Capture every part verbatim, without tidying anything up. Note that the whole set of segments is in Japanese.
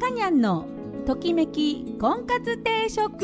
かにゃんのときめき婚活定食。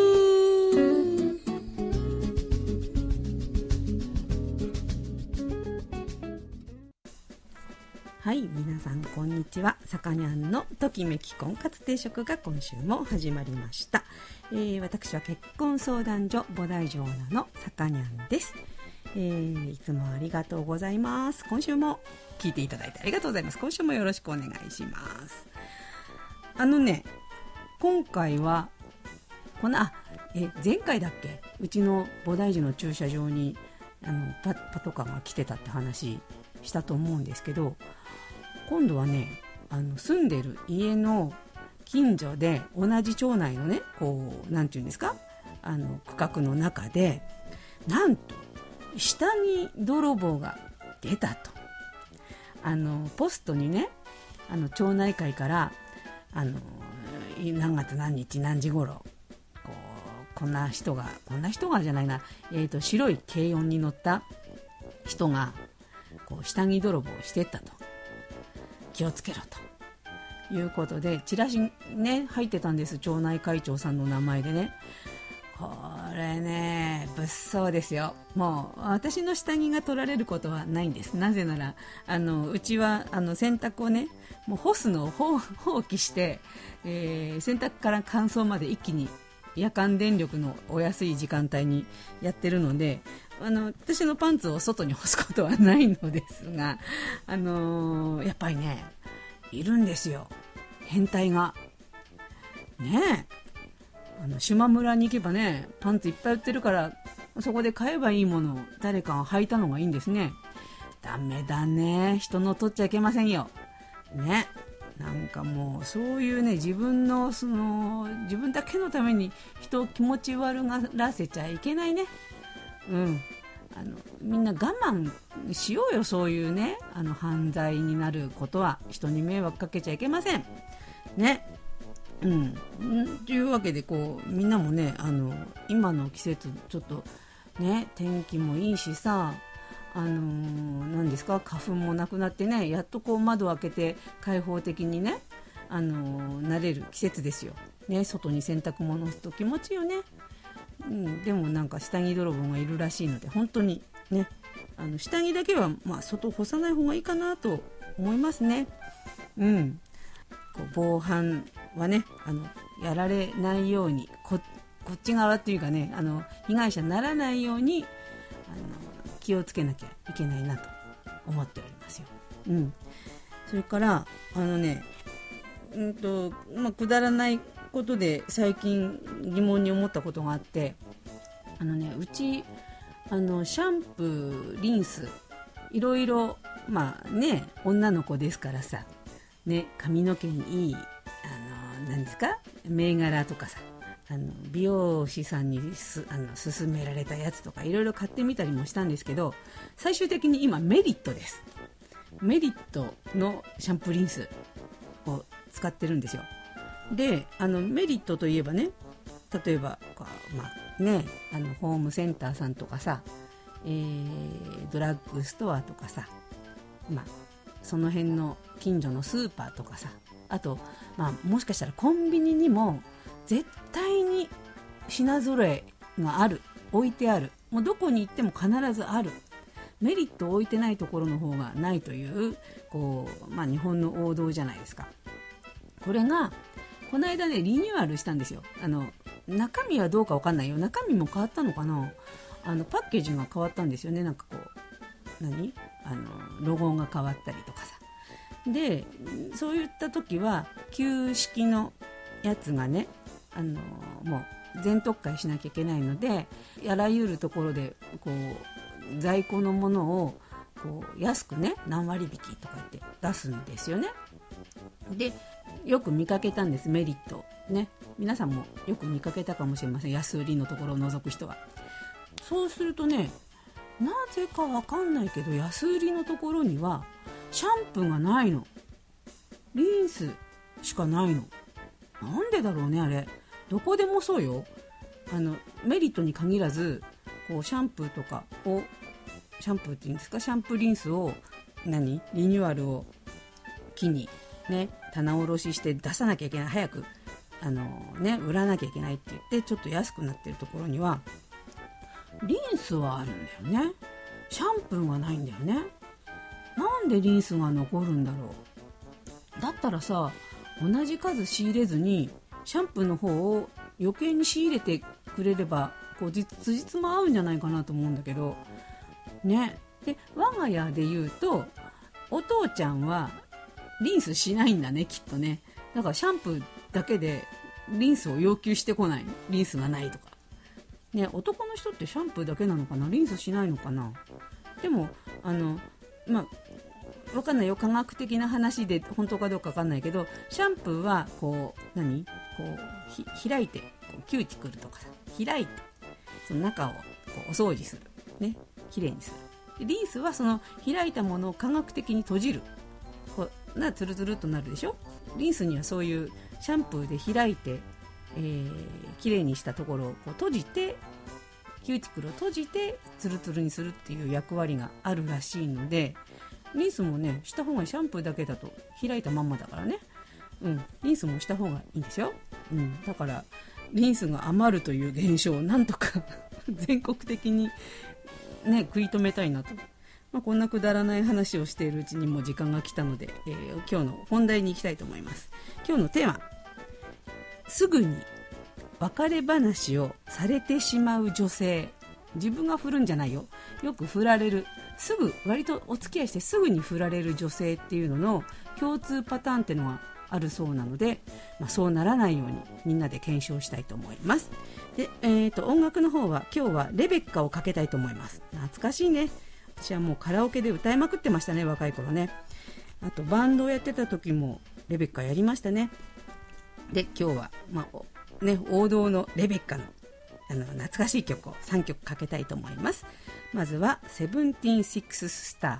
はい、皆さんこんにちは。さかにゃんのときめき婚活定食が今週も始まりました。えー、私は結婚相談所菩提城奈のさかにゃんです。えー、いつもありがとうございます。今週も聞いていただいてありがとうございます。今週もよろしくお願いします。あのね、今回はこのあえ前回だっけ、うちの菩提寺の駐車場にあの パ, パトカーが来てたって話したと思うんですけど、今度はね、あの住んでる家の近所で同じ町内のね、こうなんていうんですか、あの区画の中でなんと下着泥棒が出たと。あのポストにね、あの町内会からあの何月何日何時頃こうこんな人がこんな人がじゃないな、えーと、白い軽四に乗った人がこう下着泥棒をしてったと、気をつけろということでチラシね入ってたんです。町内会長さんの名前でね。これね物騒ですよ。もう私の下着が取られることはないんです。なぜならあのうちはあの洗濯をねもう干すのを放棄して、えー、洗濯から乾燥まで一気に夜間電力のお安い時間帯にやってるので、あの私のパンツを外に干すことはないのですが、あのー、やっぱりねいるんですよ、変態がね。えあの島村に行けばねパンツいっぱい売ってるから、そこで買えばいいものを誰かが履いたのがいいんですね。ダメだね、人の取っちゃいけませんよね。なんかもうそういうね、自分のその自分だけのために人を気持ち悪がらせちゃいけないね。うんあのみんな我慢しようよ。そういうね、あの犯罪になることは人に迷惑かけちゃいけませんね。うん、というわけでこうみんなもね、あの今の季節ちょっとね天気もいいしさ、あのー、何ですか、花粉もなくなってね、やっとこう窓を開けて開放的にね、あのー、なれる季節ですよ、ね、外に洗濯物干すと気持ちいいよね。うん、でもなんか下着泥棒がいるらしいので本当にね、あの下着だけはまあ外干さない方がいいかなと思いますね。うん、こう防犯はね、あのやられないように こ, こっち側っていうかね、あの被害者にならないようにあの気をつけなきゃいけないなと思っておりますよ。うん、それからあのね、うんとまあ、くだらないことで最近疑問に思ったことがあって、あのね、うちあのシャンプーリンスいろいろ、まあね、女の子ですからさね、髪の毛にいいあの何ですか銘柄とかさ、あの美容師さんにすあの勧められたやつとかいろいろ買ってみたりもしたんですけど、最終的に今メリットです。メリットのシャンプーリンスを使ってるんですよ。で、あのメリットといえばね、例えばこう、まあね、あのホームセンターさんとかさ、えー、ドラッグストアとかさ、まあその辺の近所のスーパーとかさ、あと、まあ、もしかしたらコンビニにも絶対に品揃えがある、置いてある、もうどこに行っても必ずある。メリットを置いてないところの方がないという、こう、まあ、日本の王道じゃないですか。これがこの間ねリニューアルしたんですよ。あの中身はどうか分かんないよ、中身も変わったのかな、あのパッケージが変わったんですよね。なんかこう何あのロゴが変わったりとかさ、でそういった時は旧式のやつがね、あのもう全特価しなきゃいけないので、あらゆるところでこう在庫のものをこう安くね何割引きとかって出すんですよね。でよく見かけたんです、メリットね。皆さんもよく見かけたかもしれません、安売りのところを除く人は。そうするとね、なぜかわかんないけど安売りのところにはシャンプーがないの、リンスしかないの。なんでだろうね、あれ。どこでもそうよ。あのメリットに限らずこうシャンプーとかをシャンプーっていうんですか、シャンプーリンスを何リニューアルを機にね、棚卸しして出さなきゃいけない、早くあの、ね、売らなきゃいけないって言ってちょっと安くなってるところにはリンスはあるんだよね。シャンプーがないんだよね。なんでリンスが残るんだろう。だったらさ、同じ数仕入れずにシャンプーの方を余計に仕入れてくれればこう実実も合うんじゃないかなと思うんだけどね。で我が家で言うとお父ちゃんはリンスしないんだね、きっとね。だからシャンプーだけでリンスを要求してこない。リンスがないとかね。男の人ってシャンプーだけなのかな、リンスしないのかな。でもあのまあ分かんないよ、科学的な話で本当かどうか分かんないけど、シャンプーはこう何こうひ開いてこうキューティクルとかさ開いてその中をこうお掃除するね、きれいにする。でリンスはその開いたものを科学的に閉じる、こうなツルツルっとなるでしょ。リンスにはそういうシャンプーで開いて、えー、きれいにしたところをこう閉じてキューティクルを閉じてツルツルにするっていう役割があるらしいので、リンスもねした方がいい。シャンプーだけだと開いたまんまだからね、うん、リンスもした方がいいんですよ、うん、だからリンスが余るという現象をなんとか全国的に、ね、食い止めたいなと、まあ、こんなくだらない話をしているうちにもう時間が来たので、えー、今日の本題に行きたいと思います。今日のテーマ、すぐに別れ話をされてしまう女性。自分が振るんじゃないよ、よく振られる、すぐ割とお付き合いしてすぐに振られる女性っていうのの共通パターンっていうのがあるそうなので、まあ、そうならないようにみんなで検証したいと思います。で、えーと、音楽の方は今日はレベッカをかけたいと思います。懐かしいね。私はもうカラオケで歌いまくってましたね、若い頃ね。あとバンドをやってた時もレベッカやりましたね。で今日は、まあね、王道のレベッカのあの懐かしい曲をさんきょくかけたいと思います。まずはセブンティーンシックススター。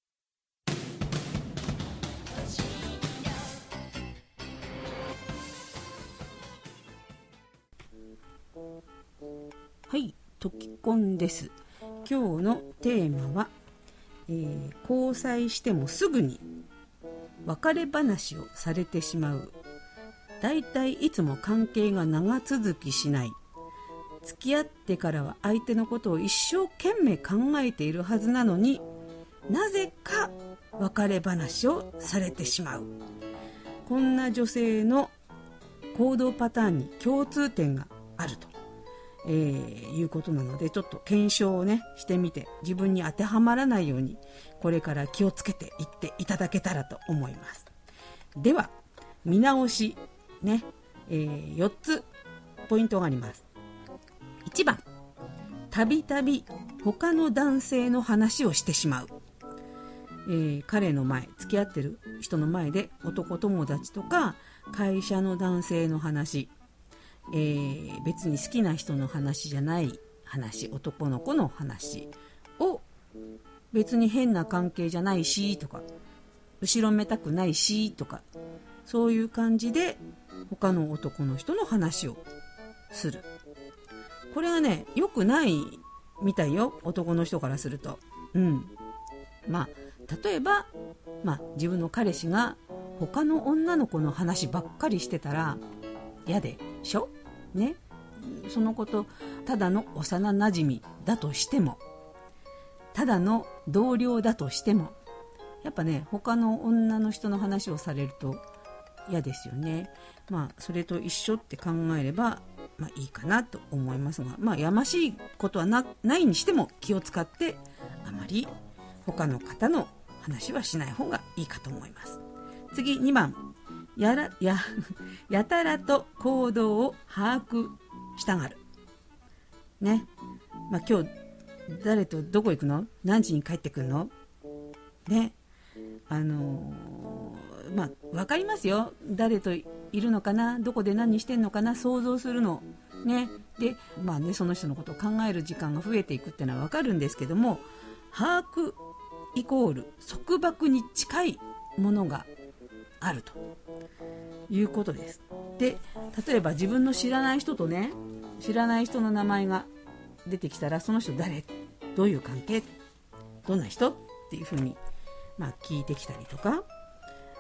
はい、トキコンです。今日のテーマは、えー、交際してもすぐに別れ話をされてしまう。だいたいいつも関係が長続きしない。付き合ってからは相手のことを一生懸命考えているはずなのに、なぜか別れ話をされてしまう。こんな女性の行動パターンに共通点があると、えー、いうことなので、ちょっと検証をねしてみて、自分に当てはまらないようにこれから気をつけていっていただけたらと思います。では見直しね、えー、よっつポイントがあります。いちばん、たびたび他の男性の話をしてしまう。えー、彼の前、付き合ってる人の前で男友達とか会社の男性の話、えー、別に好きな人の話じゃない話、男の子の話を別に変な関係じゃないしとか、後ろめたくないしとか、そういう感じで他の男の人の話をする。これはね、良くないみたいよ、男の人からすると。うん。まあ例えば、まあ、自分の彼氏が他の女の子の話ばっかりしてたら嫌でしょね。そのことただの幼馴染だとしても、ただの同僚だとしても、やっぱね、他の女の人の話をされると嫌ですよね。まあそれと一緒って考えればまあいいかなと思いますが、まあやましいことは な, ないにしても気を使ってあまり他の方の話はしない方がいいかと思います。次にばん、やらややたらと行動を把握したがるね。まあ今日誰とどこ行くの、何時に帰ってくるのね。あのー、まあ分かりますよ、誰といるのかな、どこで何してんのかな、想像するのね。でまあね、その人のことを考える時間が増えていくっていうのは分かるんですけども、把握イコール束縛に近いものがあるということです。で例えば自分の知らない人とね、知らない人の名前が出てきたら、その人誰、どういう関係、どんな人っていうふうにまあ聞いてきたりとか、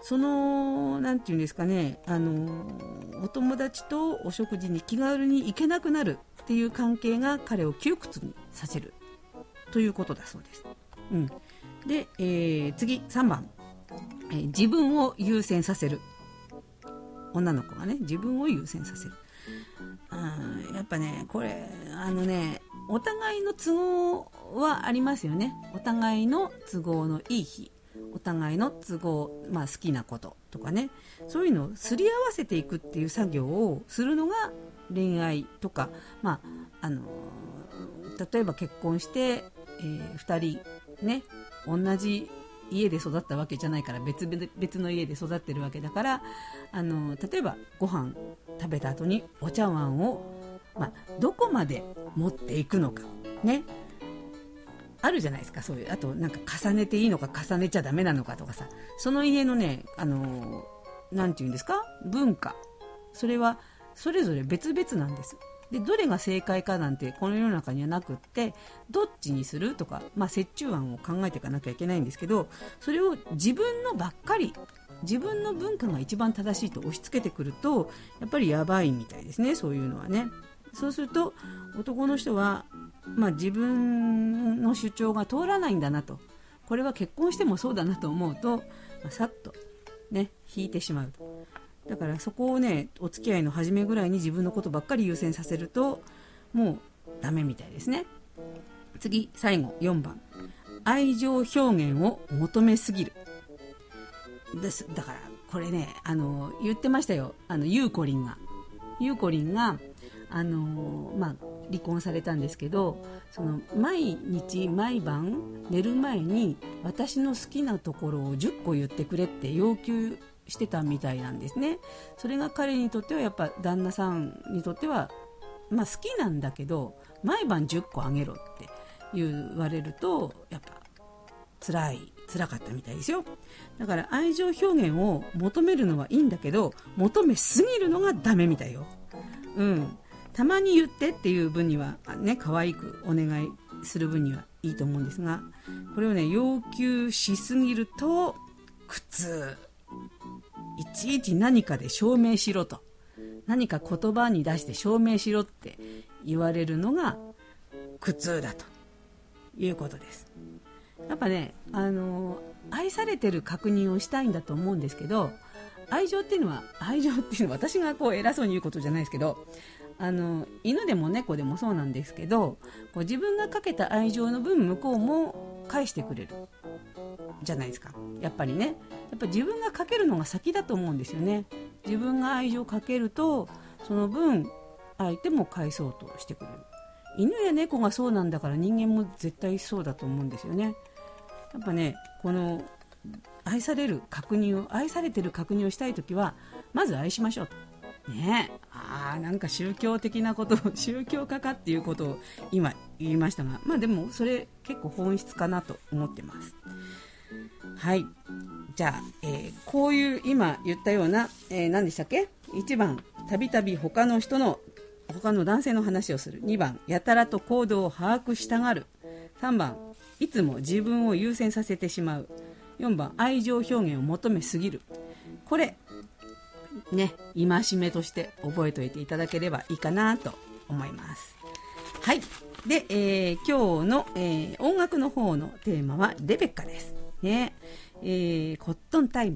そのなんていうんですかね、あのお友達とお食事に気軽に行けなくなるっていう関係が彼を窮屈にさせるということだそうです。うん、で、えー、次さんばん、えー、自分を優先させる。女の子がね、自分を優先させる。うん、やっぱね、これあのね、お互いの都合はありますよね。お互いの都合のいい日、お互いの都合、まあ、好きなこととかね、そういうのをすり合わせていくっていう作業をするのが恋愛とか、まああの例えば結婚して、えー、ふたりね、同じ家で育ったわけじゃないから、別々別の家で育ってるわけだから、あの例えばご飯食べた後にお茶碗を、まあ、どこまで持っていくのかね、あるじゃないですか。そういう、あとなんか重ねていいのか重ねちゃダメなのかとかさ、その家のね、あのなんていうんですか、文化、それはそれぞれ別々なんです。で、どれが正解かなんてこの世の中にはなくって、どっちにするとか、まあ、折衷案を考えていかなきゃいけないんですけど、それを自分のばっかり、自分の文化が一番正しいと押し付けてくると、やっぱりやばいみたいですね、そういうのはね。そうすると男の人は、まあ、自分の主張が通らないんだなと、これは結婚してもそうだなと思うと、まあ、さっとね引いてしまう。だからそこをね、お付き合いの初めぐらいに自分のことばっかり優先させるともうダメみたいですね。次、最後よんばん、愛情表現を求めすぎるです。だからこれね、あの言ってましたよ、あのゆうこりんがゆうこりんがあの、まあ、離婚されたんですけど、その毎日毎晩寝る前に私の好きなところをじゅっこ言ってくれって要求してたみたいなんですね。それが彼にとってはやっぱ旦那さんにとっては、まあ、好きなんだけど毎晩じゅっこあげろって言われるとやっぱ辛い辛かったみたいですよ。だから愛情表現を求めるのはいいんだけど、求めすぎるのがダメみたいよ。うん、たまに言ってっていう分にはね、可愛くお願いする分にはいいと思うんですが、これをね要求しすぎると苦痛。いちいち何かで証明しろと、何か言葉に出して証明しろって言われるのが苦痛だということです。やっぱね、あの愛されてる確認をしたいんだと思うんですけど、愛情っていうのは愛情っていうのは私がこう偉そうに言うことじゃないですけど、あの犬でも猫でもそうなんですけど、こう自分がかけた愛情の分向こうも返してくれるじゃないですか。やっぱりね、やっぱ自分がかけるのが先だと思うんですよね。自分が愛情をかけるとその分相手も返そうとしてくれる。犬や猫がそうなんだから人間も絶対そうだと思うんですよね。やっぱね、この愛される確認を愛されてる確認をしたいときはまず愛しましょうとね。あー、なんか宗教的なことを宗教家かっていうことを今言いましたが、まあでもそれ結構本質かなと思ってます。はい、じゃあ、えー、こういう今言ったような、えー、何でしたっけ、いちばんたびたび他の人の他の男性の話をする、にばんやたらと行動を把握したがる、さんばんいつも自分を優先させてしまう、よんばん愛情表現を求めすぎる。これね、戒めとして覚えておいていただければいいかなと思います。はい、で、えー、今日の、えー、音楽の方のテーマはレベッカですね。えー、コットンタイム。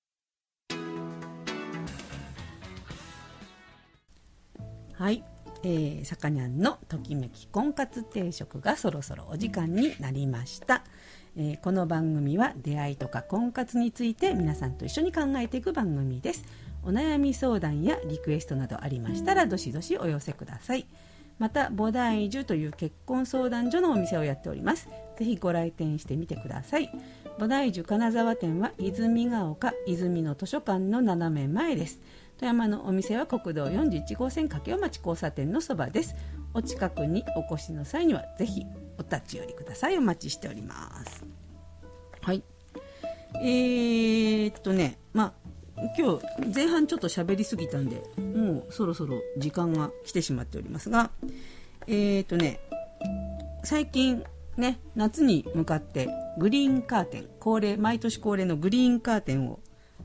はい、えー、さかにゃんのときめき婚活定食がそろそろお時間になりました。えー、この番組は出会いとか婚活について皆さんと一緒に考えていく番組です。お悩み相談やリクエストなどありましたらどしどしお寄せください。また菩提樹という結婚相談所のお店をやっております。ぜひご来店してみてください。菩提樹金沢店は泉ヶ丘泉の図書館の斜め前です。富山のお店は国道よんじゅういち号線掛尾町交差点のそばです。お近くにお越しの際にはぜひお立ち寄りください。お待ちしております。はい、えー、っとねまあ今日前半ちょっと喋りすぎたんでもうそろそろ時間が来てしまっておりますが、えー、っとね最近ね夏に向かってグリーンカーテン、恒例毎年恒例のグリーンカーテンを、え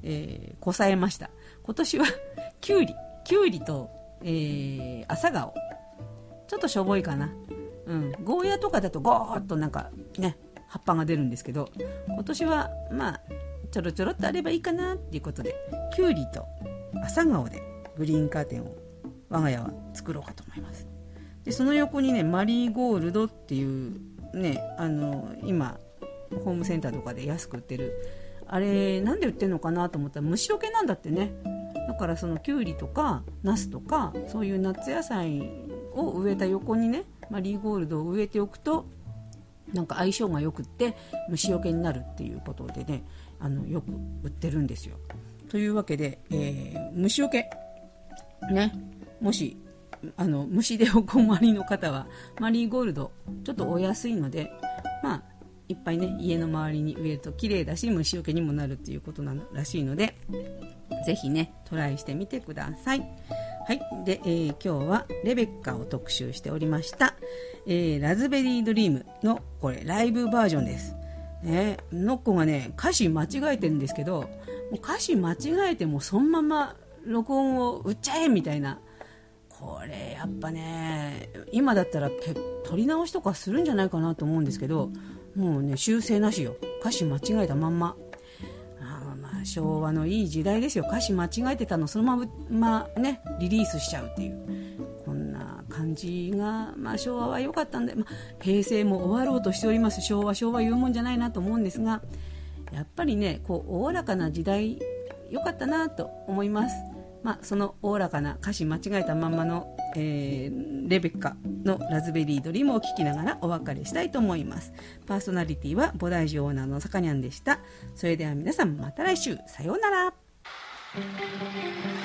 えー、こさえました。今年はきゅうりきゅうりと、えー、朝顔、ちょっとしょぼいかな、うん、ゴーヤとかだとゴーっとなんかね葉っぱが出るんですけど、今年はまあちょろちょろっとあればいいかなっていうことで、きゅうりと朝顔でグリーンカーテンを我が家は作ろうかと思います。でその横にねマリーゴールドっていうね、あの今ホームセンターとかで安く売ってる、あれなんで売ってるのかなと思ったら虫除けなんだってね。だからそのきゅうりとかナスとかそういう夏野菜を植えた横にねマリーゴールドを植えておくとなんか相性がよくって虫除けになるっていうことでね、あのよく売ってるんですよ。というわけで、えー、虫除けね、もしあの虫でお困りの方はマリーゴールドちょっとお安いので、まあいっぱいね家の周りに植えると綺麗だし虫除けにもなるっていうことならしいので、ぜひねトライしてみてください。はい。で、えー、今日はレベッカを特集しておりました、えー、ラズベリードリームのこれライブバージョンです、ね、のっこがね歌詞間違えてるんですけど、もう歌詞間違えてもそのまま録音を売っちゃえみたいな、これやっぱね今だったら取り直しとかするんじゃないかなと思うんですけど、もうね修正なしよ、歌詞間違えたまんま。あまあ昭和のいい時代ですよ。歌詞間違えてたのそのままねリリースしちゃうっていうこんな感じが、まあ昭和は良かったんで、まあ、平成も終わろうとしております。昭和昭和言うもんじゃないなと思うんですが、やっぱりねこうおおらかな時代良かったなと思います。まあ、そのおおらかな歌詞間違えたまんまの、えー、レベッカのラズベリードリームを聴きながらお別れしたいと思います。パーソナリティは菩提寺オーナーのさかにゃんでした。それでは皆さんまた来週、さようなら。